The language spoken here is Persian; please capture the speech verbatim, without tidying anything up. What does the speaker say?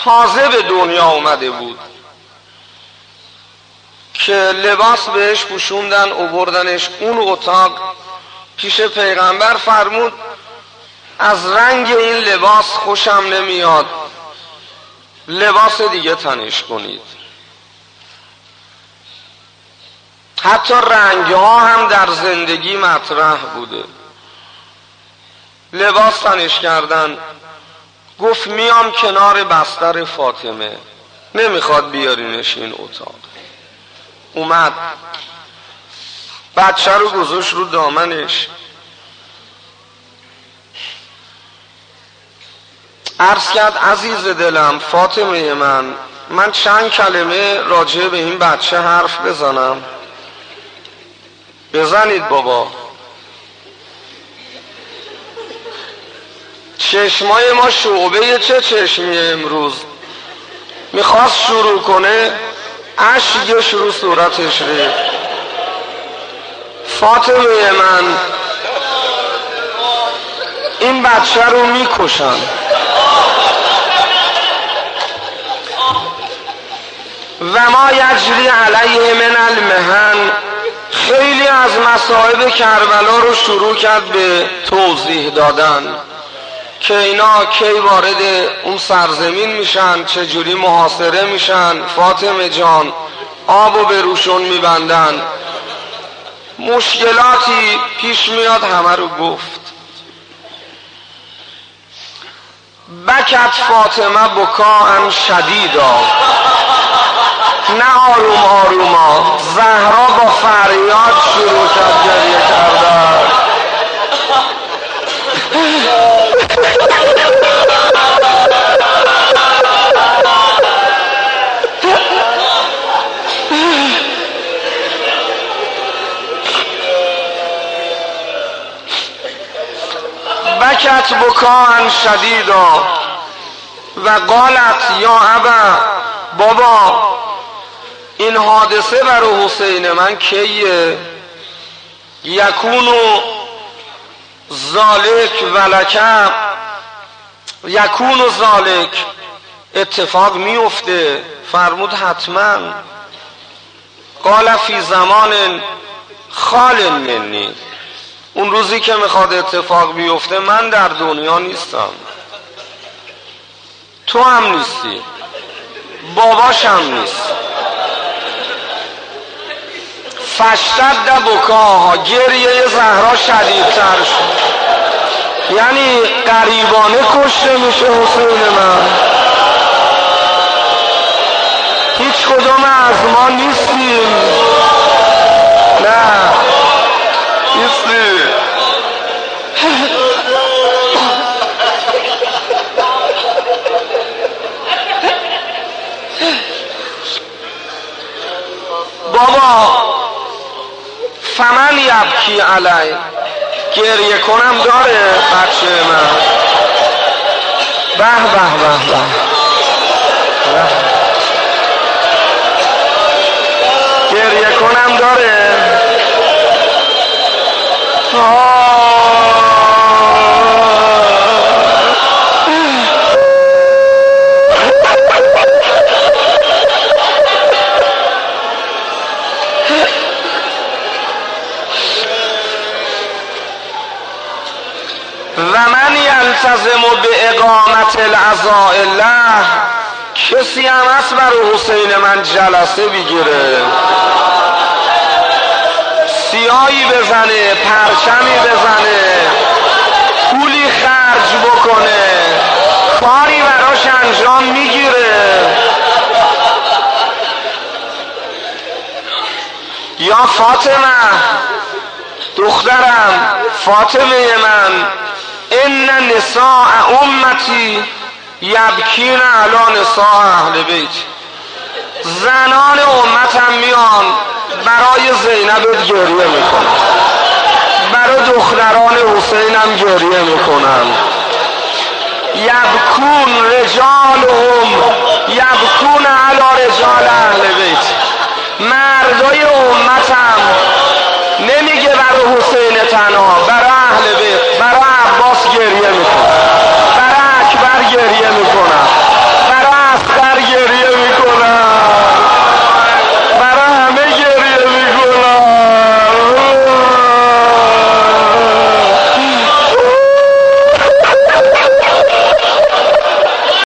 تازه به دنیا اومده بود که لباس بهش پوشوندن و بردنش اون اتاق پیش پیغمبر. فرمود از رنگ این لباس خوشم نمیاد، لباس دیگه تنش کنید. حتی رنگ ها هم در زندگی مطرح بوده. لباس تنش کردن. گفت میام کنار بستر فاطمه، نمیخواد بیارینش این اتاق. اومد بچه رو گذاشت رو دامنش. عرض کرد عزیز دلم فاطمه من، من چند کلمه راجع به این بچه حرف بزنم؟ بزنید بابا. چشمای ما شعبه چه چشمیه امروز؟ میخواست شروع کنه اشکش رو صورتش ریخت. فاطمه من این بچه رو میکشن. و ما یجری علیه من المحن. خیلی از مصائب کربلا رو شروع کرد به توضیح دادن که اینا کی وارد اون سرزمین میشن، چجوری محاصره میشن، فاطمه جان آبو به روشون میبندن، مشکلاتی پیش میاد، همه رو گفت. بکت فاطمه بکاء شدیدا، نه آروم آروما، زهرا با فریاد شروع کرد گریه کردن. بکت بکاء شدیدا و قالت یا ابا، بابا این حادثه برای حسین من کیه؟ یکونو ذالک ولکم، یکونو ذالک اتفاق میفته. فرمود حتما. قال فی زمان خال منی، اون روزی که میخواد اتفاق بیفته من در دنیا نیستم، تو هم نیستی، باباش هم نیست. فشتد بکاها، گریه زهرا شدیدتر شد. یعنی قریبانه کشته میشه حسین من، هیچ کدوم از ما نیستیم. نه نیستی. بابا فمن یبکی علی، گریه کنم داره بچه من. به به به به، گریه کنم داره. و من یلتزم به اقامت العزائله، کسی هم هست برای حسین من جلسه بگیره، سیاهی بزنه، پرچمی بزنه، پولی خرج بکنه، کاری براش انجام میگیره. یا فاطمه دخترم، فاطمه من، ان نساء امتی یبکین علی نساء اهل بیت، زنان امتم میان برای زینب گریه میکنن، برای دختران حسینم گریه میکنن. یبکون رجالهم یبکون علی رجال اهل بیت، مردای امتم نمیگه برای حسین تنها، برای اهل بیت، برای عباس گریه میکنن، برای اکبر گریه میکنن.